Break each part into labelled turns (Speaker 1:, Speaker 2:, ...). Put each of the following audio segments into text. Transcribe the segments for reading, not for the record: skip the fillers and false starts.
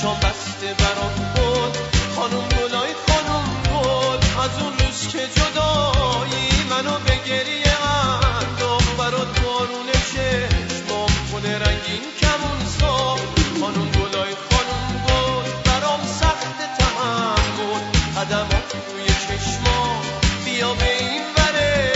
Speaker 1: چشام بسته برام بود خانم گلای خانم گل از اون روز که جدایی منو به گریه انداخت برات بارون چشمام گل رنگین کمون ساخت خانم گلای خانم گل برام سخت تحمل قدمات روی چشمام بیا به این وره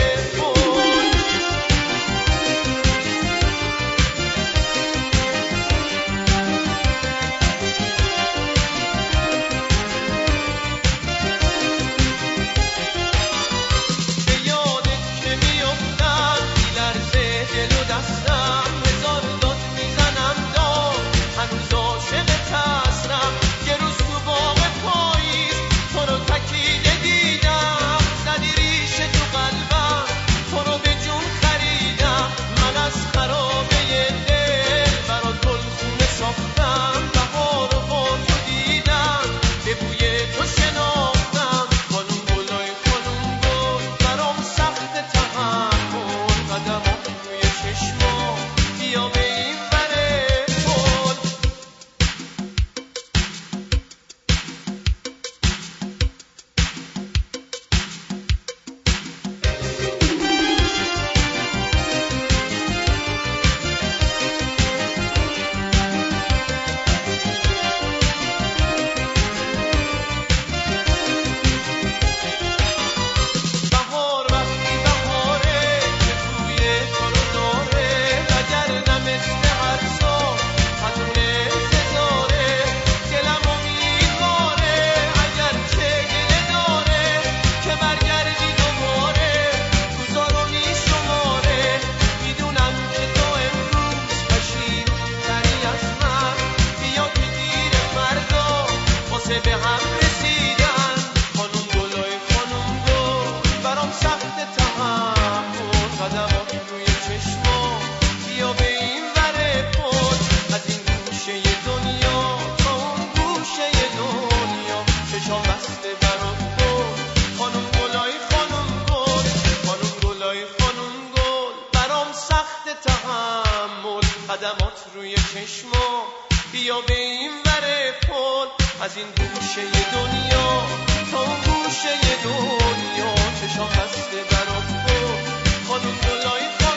Speaker 1: به هم رسیدن خانم گلای خانم گل برام سخت تحمل قدمات روی چشمام بیا به این وره پل از این گوشه دنیا تا اون گوشه دنیا چشام بسته برات بود خانم گلای خانم گل خانم گلای خانم گل برام سخت تحمل قدمات روی چشمام بیا به این وره پل از این گوشه دنیا تا اون گوشه دنیا چشام بسته برات بود خانم گلای